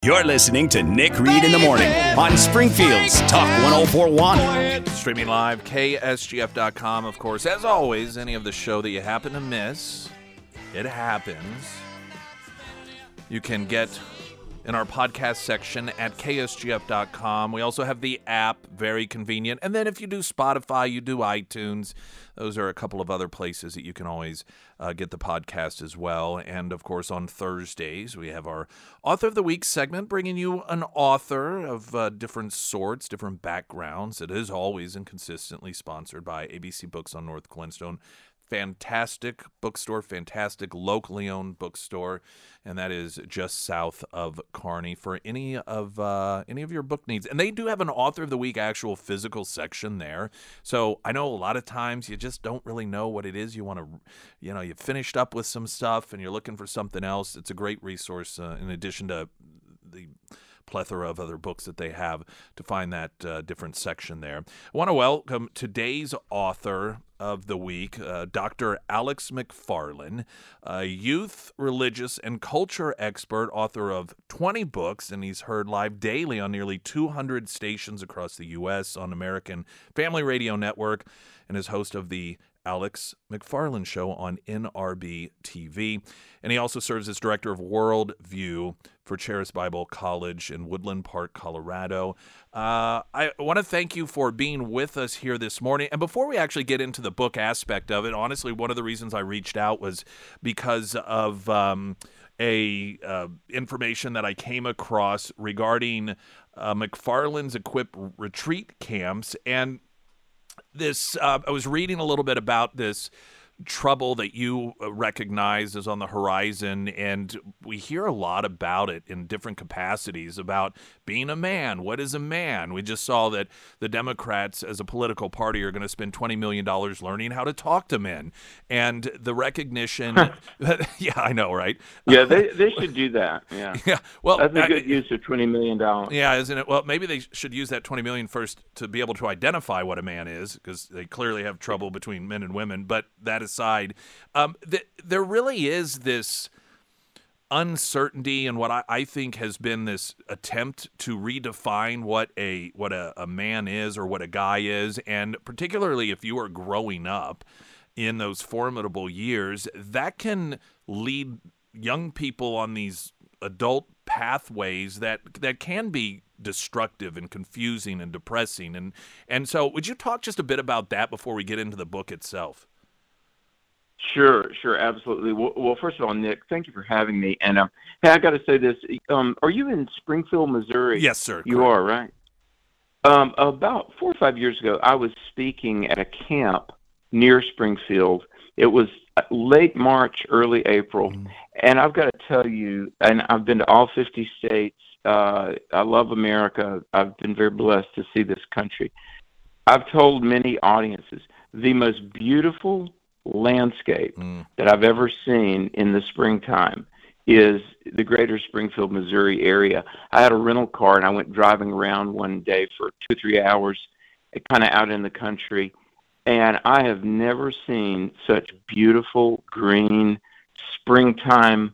You're listening to Nick Reed in the Morning on Springfield's Talk 104.1. Streaming live, ksgf.com, of course. As always, any of the show that you happen to miss, it happens. You can get in our podcast section at ksgf.com. We also have the app, very convenient. And then if you do Spotify, you do iTunes. Those are a couple of other places that you can always get the podcast as well. And, of course, on Thursdays, we have our Author of the Week segment, bringing you an author of different sorts, different backgrounds. It is always and consistently sponsored by ABC Books on North Glenstone. Fantastic bookstore, fantastic locally owned bookstore, and that is just south of Kearney for any of your book needs. And they do have an Author of the Week actual physical section there. So I know a lot of times you just don't really know what it is you want to, you finished up with some stuff and you're looking for something else. It's a great resource in addition to the plethora of other books that they have to find that different section there. I want to welcome today's author of the week, Dr. Alex McFarland, a youth, religious, and culture expert, author of 20 books, and he's heard live daily on nearly 200 stations across the U.S. on American Family Radio Network, and is host of the Alex McFarland Show on NRB TV. And he also serves as director of World View for Charis Bible College in Woodland Park, Colorado. I want to thank you for being with us here this morning. And before we actually get into the book aspect of it, honestly, one of the reasons I reached out was because of information that I came across regarding McFarland's Equip retreat camps. And this, I was reading a little bit about this trouble that you recognize is on the horizon, and we hear a lot about it in different capacities about being a man. What is a man? We just saw that the Democrats as a political party are going to spend $20 million learning how to talk to men, and the recognition yeah, I know, right? Yeah, they should do that. Yeah. Well, that's a good use of $20 million. Yeah, isn't it? Well, maybe they should use that $20 million first to be able to identify what a man is, because they clearly have trouble between men and women, but that aside, there really is this uncertainty and what I think has been this attempt to redefine what a man is or what a guy is, and particularly if you are growing up in those formidable years, that can lead young people on these adult pathways that can be destructive and confusing and depressing. And so would you talk just a bit about that before we get into the book itself? Sure, absolutely. Well, first of all, Nick, thank you for having me. And hey, I got to say this: are you in Springfield, Missouri? Yes, sir. You are, right? About 4 or 5 years ago, I was speaking at a camp near Springfield. It was late March, early April, and I've got to tell you, and I've been to all 50 states. I love America. I've been very blessed to see this country. I've told many audiences the most beautiful landscape that I've ever seen in the springtime is the greater Springfield, Missouri area. I had a rental car and I went driving around one day for 2 or 3 hours, kind of out in the country, and I have never seen such beautiful green springtime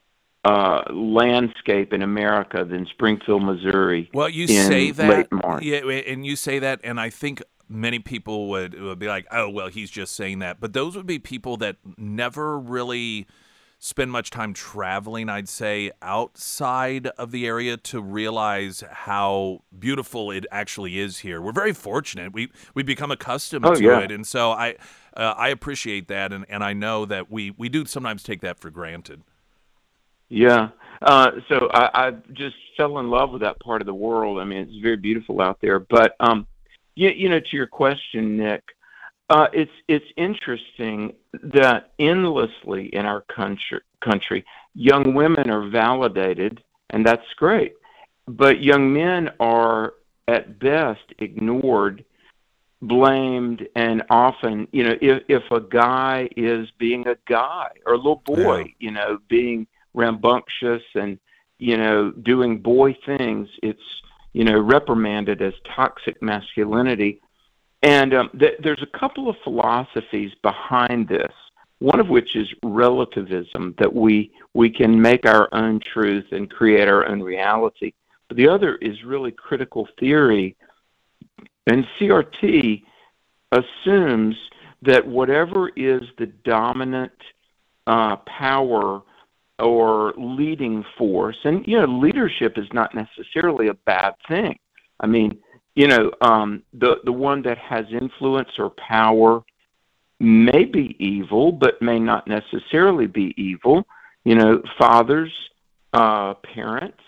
landscape in America than Springfield, Missouri. Well, you say that, late March. Yeah, and you say that, and I think many people would be like, oh, well, he's just saying that. But those would be people that never really spend much time traveling, I'd say, outside of the area to realize how beautiful it actually is here. We're very fortunate. We become accustomed to it. And so I appreciate that, and I know that we do sometimes take that for granted. Yeah. So I just fell in love with that part of the world. I mean, it's very beautiful out there. But to your question, Nick, it's interesting that endlessly in our country, young women are validated, and that's great. But young men are, at best, ignored, blamed, and often, if a guy is being a guy, or a little boy, being rambunctious and, doing boy things, it's, reprimanded as toxic masculinity. And there's a couple of philosophies behind this one of which is relativism, that we can make our own truth and create our own reality. But the other is really critical theory. And CRT assumes that whatever is the dominant power or leading force, and leadership is not necessarily a bad thing. I mean, the one that has influence or power may be evil, but may not necessarily be evil. Fathers, parents,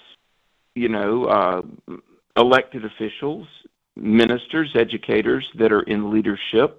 elected officials, ministers, educators that are in leadership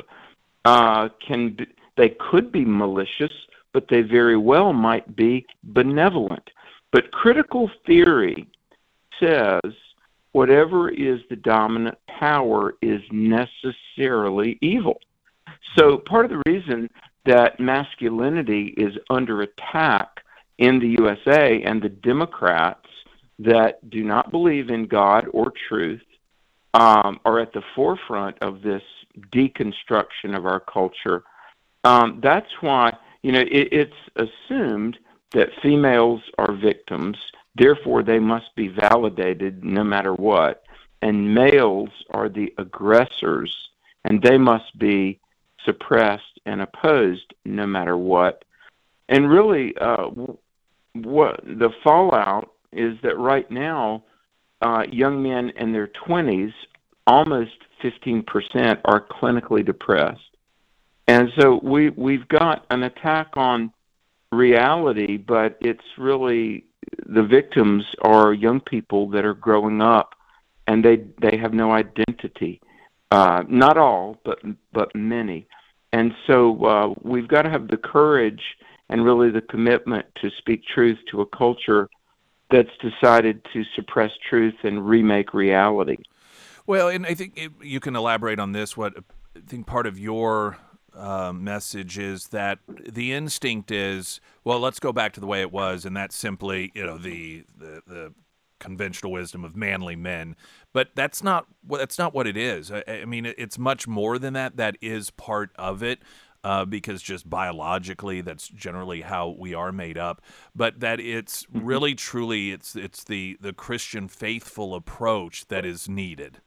they could be malicious, but they very well might be benevolent. But critical theory says whatever is the dominant power is necessarily evil. So part of the reason that masculinity is under attack in the USA, and the Democrats that do not believe in God or truth are at the forefront of this deconstruction of our culture. That's why it's assumed that females are victims, therefore they must be validated no matter what, and males are the aggressors, and they must be suppressed and opposed no matter what. And really, what the fallout is that right now, young men in their 20s, almost 15% are clinically depressed. And so we've got an attack on reality, but it's really the victims are young people that are growing up, and they have no identity. Not all, but many. And so we've got to have the courage and really the commitment to speak truth to a culture that's decided to suppress truth and remake reality. Well, and I think you can elaborate on this. What I think part of your message is that the instinct is, well, let's go back to the way it was, and that's simply, the conventional wisdom of manly men. But that's not what it is. I mean, it's much more than that. That is part of it. Because just biologically, that's generally how we are made up. But that it's really, truly, it's the Christian faithful approach that is needed.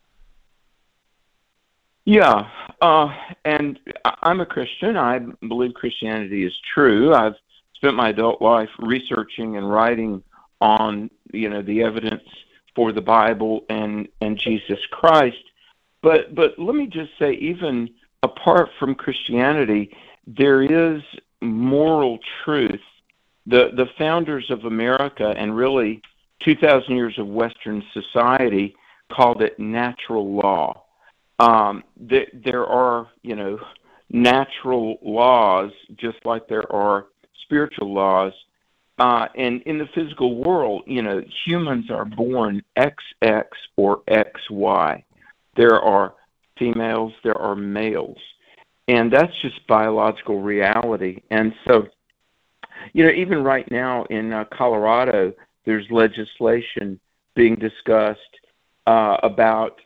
Yeah, and I'm a Christian. I believe Christianity is true. I've spent my adult life researching and writing on, the evidence for the Bible and Jesus Christ. But let me just say, even apart from Christianity, there is moral truth. The founders of America, and really 2,000 years of Western society, called it natural law. There are, natural laws, just like there are spiritual laws. And in the physical world, humans are born XX or XY. There are females, there are males. And that's just biological reality. And so, even right now in Colorado, there's legislation being discussed about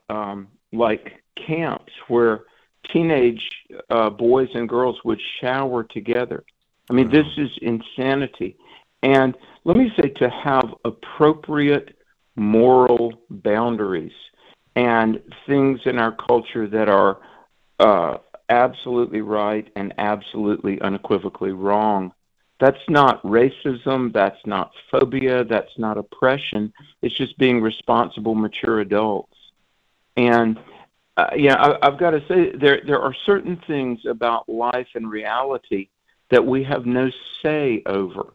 camps where teenage boys and girls would shower together. I mean, this is insanity. And let me say, to have appropriate moral boundaries and things in our culture that are absolutely right and absolutely unequivocally wrong. That's not racism, that's not phobia, that's not oppression. It's just being responsible, mature adults. And I've got to say, there are certain things about life and reality that we have no say over.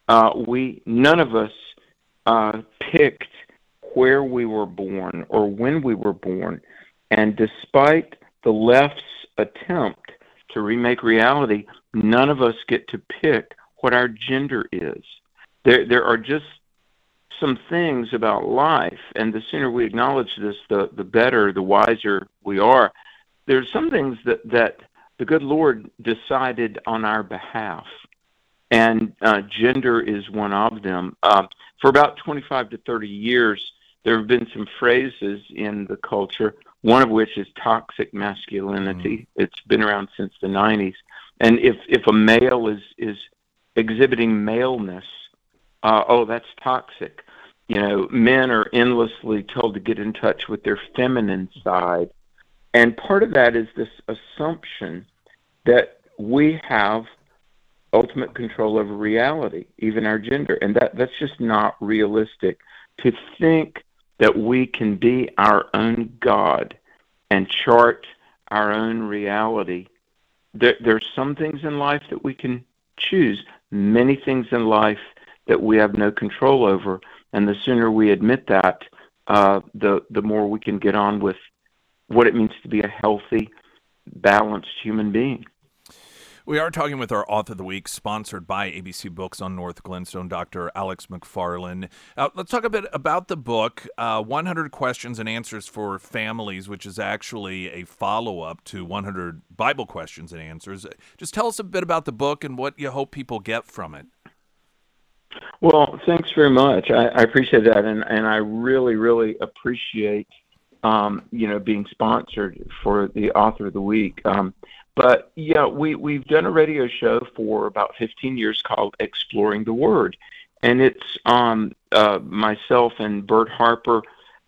None of us picked where we were born or when we were born. And despite the left's attempt to remake reality, none of us get to pick what our gender is. There are just some things about life, and the sooner we acknowledge this, the better, the wiser we are. There's some things that the good Lord decided on our behalf, and gender is one of them. For about 25 to 30 years, there have been some phrases in the culture, one of which is toxic masculinity. It's been around since the 90s. And if a male is exhibiting maleness, that's toxic. Men are endlessly told to get in touch with their feminine side. And part of that is this assumption that we have ultimate control over reality, even our gender. And that's just not realistic. To think that we can be our own God and chart our own reality. There's some things in life that we can choose, many things in life that we have no control over. And the sooner we admit that, the more we can get on with what it means to be a healthy, balanced human being. We are talking with our author of the week, sponsored by ABC Books on North Glenstone, Dr. Alex McFarland. Let's talk a bit about the book, 100 Questions and Answers for Families, which is actually a follow-up to 100 Bible Questions and Answers. Just tell us a bit about the book and what you hope people get from it. Well, thanks very much. I appreciate that, and I really, really appreciate being sponsored for the author of the week. But yeah, we've done a radio show for about 15 years called Exploring the Word, and it's myself and Bert Harper,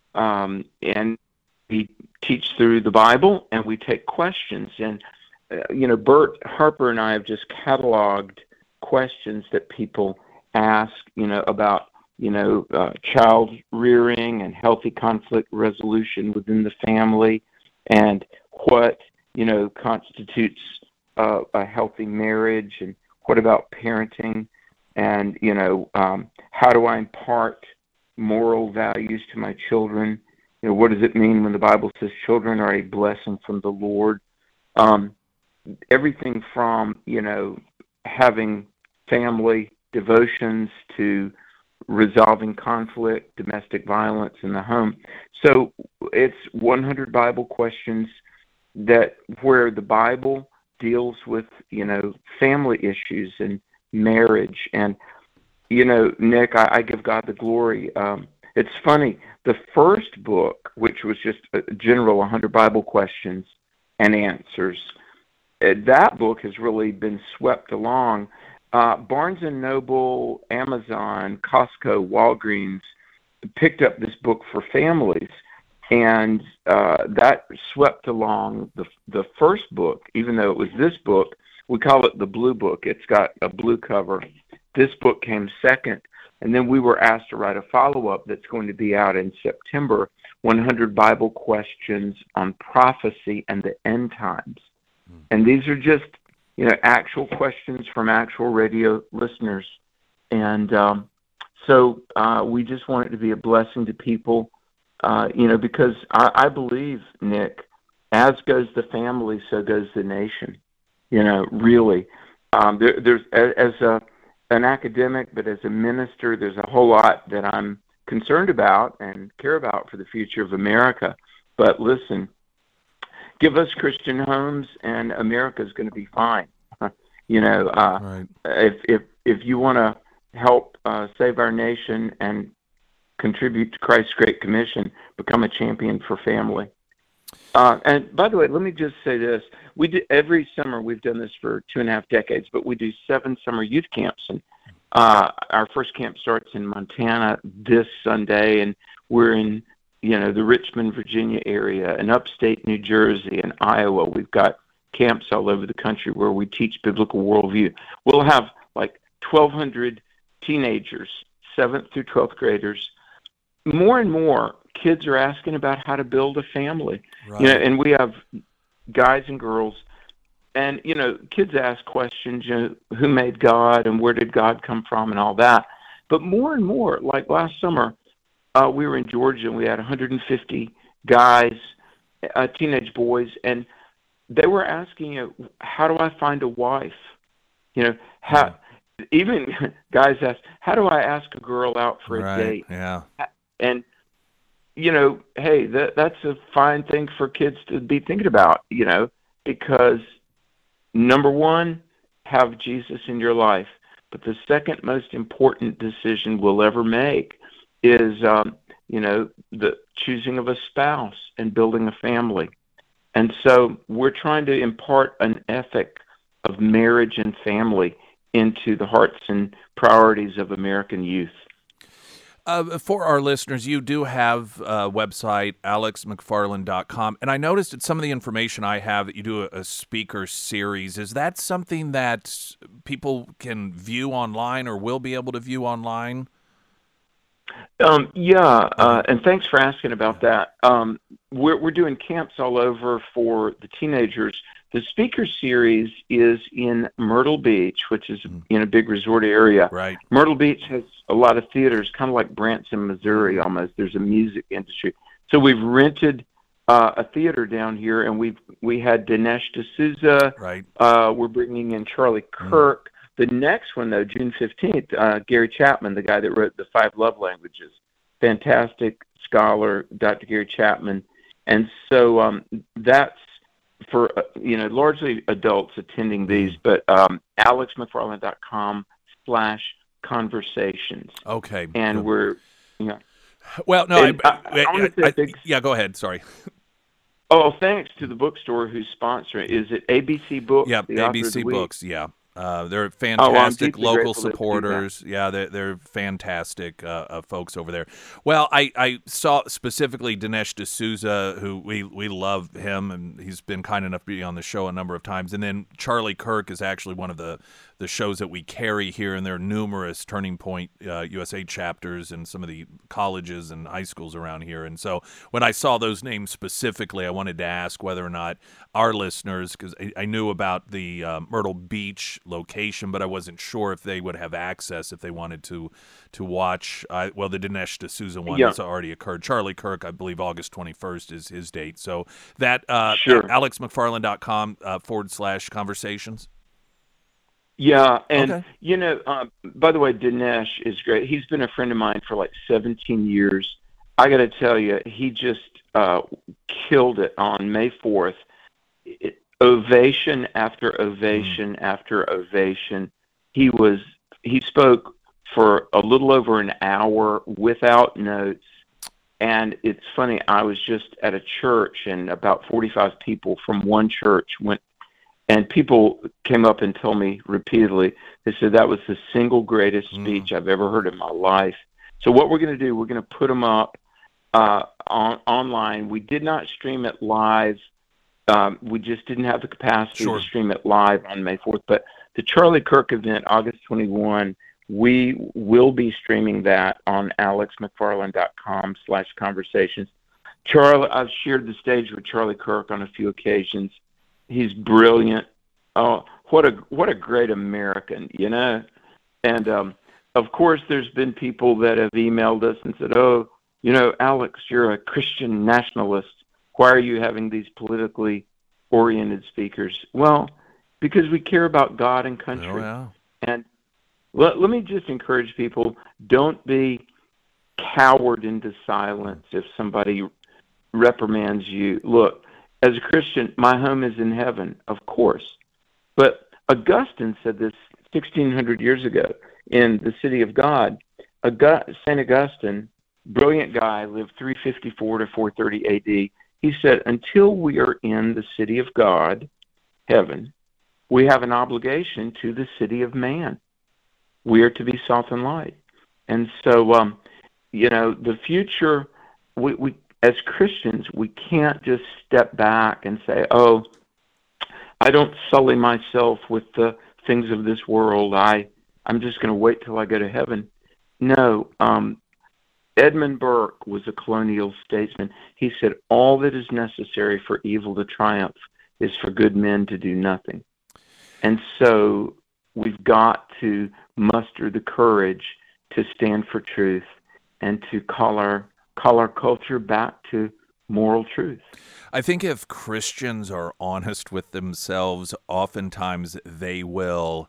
and we teach through the Bible and we take questions. And Bert Harper and I have just cataloged questions that people ask, about child rearing and healthy conflict resolution within the family, and what constitutes a healthy marriage, and what about parenting, and how do I impart moral values to my children? What does it mean when the Bible says children are a blessing from the Lord? Everything from having family devotions to resolving conflict, domestic violence in the home. So it's 100 Bible questions where the Bible deals with, family issues and marriage. And, Nick, I give God the glory. It's funny, the first book, which was just a general 100 Bible questions and answers, that book has really been swept along. Barnes & Noble, Amazon, Costco, Walgreens picked up this book for families, and that swept along the first book. Even though it was this book, we call it the Blue Book. It's got a blue cover. This book came second, and then we were asked to write a follow-up that's going to be out in September, 100 Bible Questions on Prophecy and the End Times. And these are just actual questions from actual radio listeners. And so we just want it to be a blessing to people, because I believe, Nick, as goes the family, so goes the nation. Really. There's as an academic, but as a minister, there's a whole lot that I'm concerned about and care about for the future of America. But listen, give us Christian homes, and America's going to be fine. Right. If you want to help save our nation and contribute to Christ's Great Commission, become a champion for family. And by the way, let me just say this: every summer. We've done this for 2.5 decades, but we do 7 summer youth camps, and our first camp starts in Montana this Sunday, and we're in the Richmond, Virginia area, and upstate New Jersey and Iowa. We've got camps all over the country where we teach biblical worldview. We'll have like 1,200 teenagers, 7th through 12th graders. More and more kids are asking about how to build a family. Right. And we have guys and girls, and kids ask questions, who made God and where did God come from and all that. But more and more, like last summer, we were in Georgia and we had 150 guys, teenage boys, and they were asking, how do I find a wife? How even guys ask, how do I ask a girl out for a date? Yeah. And hey, that's a fine thing for kids to be thinking about, because number one, have Jesus in your life. But the second most important decision we'll ever make is, the choosing of a spouse and building a family. And so we're trying to impart an ethic of marriage and family into the hearts and priorities of American youth. For our listeners, you do have a website, alexmcfarland.com, and I noticed that some of the information I have that you do a speaker series. Is that something that people can view online or will be able to view online? And thanks for asking about that. We're doing camps all over for the teenagers. The speaker series is in Myrtle Beach, which is in a big resort area. Right. Myrtle Beach has a lot of theaters, kind of like Branson, Missouri almost. There's a music industry. So we've rented a theater down here, and we had Dinesh D'Souza. Right. We're bringing in Charlie Kirk. The next one, though, June 15th, Gary Chapman, the guy that wrote The Five Love Languages, fantastic scholar, Dr. Gary Chapman. And so that's for, largely adults attending these, but alexmcfarland.com/conversations. Okay. And we're, Well, no, yeah, go ahead. Sorry. Oh, thanks to the bookstore who's sponsoring. Is it ABC Books? Yeah, the author ABC of the week? Books, yeah. They're fantastic local grateful to do supporters. Yeah, they're fantastic folks over there. Well, I saw specifically Dinesh D'Souza, who we love him, and he's been kind enough to be on the show a number of times. And then Charlie Kirk is actually one of the shows that we carry here, and there are numerous Turning Point USA chapters in some of the colleges and high schools around here. And so when I saw those names specifically, I wanted to ask whether or not our listeners, because I knew about the Myrtle Beach location, but I wasn't sure if they would have access if they wanted to watch. The Dinesh D'Souza one that's already occurred. Charlie Kirk, I believe August 21st is his date. So that sure. alexmcfarland.com /conversations. Yeah, and okay. By the way, Dinesh is great. He's been a friend of mine for like 17 years. I got to tell you, he just killed it on May 4th. Ovation after ovation after ovation. He spoke for a little over an hour without notes. And it's funny, I was just at a church, and about 45 people from one church went. And people came up and told me repeatedly, they said that was the single greatest speech I've ever heard in my life. So what we're going to do, we're going to put them up online. We did not stream it live. We just didn't have the capacity to stream it live on May 4th. But the Charlie Kirk event, August 21, we will be streaming that on alexmcfarland.com /conversations. Charlie, I've shared the stage with Charlie Kirk on a few occasions. He's brilliant. Oh, what a great American, And of course, there's been people that have emailed us and said, "Oh, Alex, you're a Christian nationalist. Why are you having these politically oriented speakers?" Well, because we care about God and country. Oh, yeah. And let me just encourage people: don't be coward into silence if somebody reprimands you. Look. As a Christian, my home is in heaven, of course. But Augustine said this 1,600 years ago in the City of God. St. Augustine, brilliant guy, lived 354 to 430 A.D. He said, until we are in the City of God, heaven, we have an obligation to the city of man. We are to be salt and light. And so, the future, we as Christians, we can't just step back and say, "Oh, I don't sully myself with the things of this world. I'm just going to wait till I go to heaven." No, Edmund Burke was a colonial statesman. He said, "All that is necessary for evil to triumph is for good men to do nothing." And so we've got to muster the courage to stand for truth and to call our culture back to moral truth. I think if Christians are honest with themselves, oftentimes they will,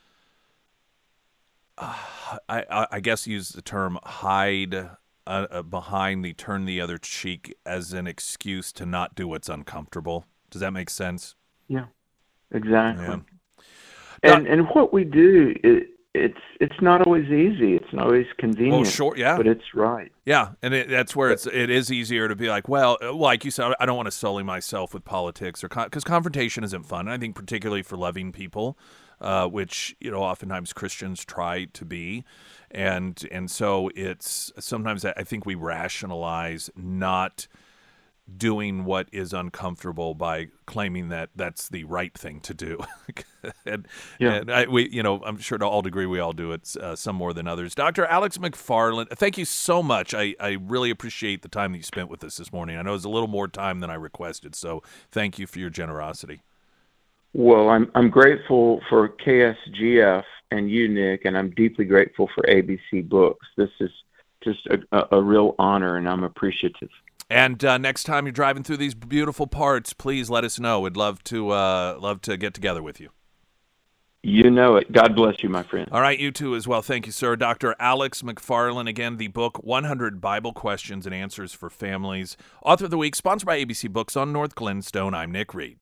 I guess use the term, hide behind the turn the other cheek as an excuse to not do what's uncomfortable. Does that make sense? Yeah, exactly. Yeah. And what we do it's not always easy. It's not always convenient. Oh, sure, yeah. But it's right. Yeah, and that's where it is easier to be like, well, like you said, I don't want to sully myself with politics, or because confrontation isn't fun. And I think particularly for loving people, which oftentimes Christians try to be, and so it's sometimes I think we rationalize not doing what is uncomfortable by claiming that that's the right thing to do. and I'm sure to all degree we all do it, some more than others. Dr. Alex McFarland, thank you so much. I really appreciate the time that you spent with us this morning. I know it was a little more time than I requested, so thank you for your generosity. Well, I'm grateful for KSGF and you, Nick, and I'm deeply grateful for ABC Books. This is just a real honor, and I'm appreciative. And next time you're driving through these beautiful parts, please let us know. We'd love to get together with you. You know it. God bless you, my friend. All right, you too as well. Thank you, sir. Dr. Alex McFarland, again, the book 100 Bible Questions and Answers for Families. Author of the Week, sponsored by ABC Books on North Glenstone. I'm Nick Reed.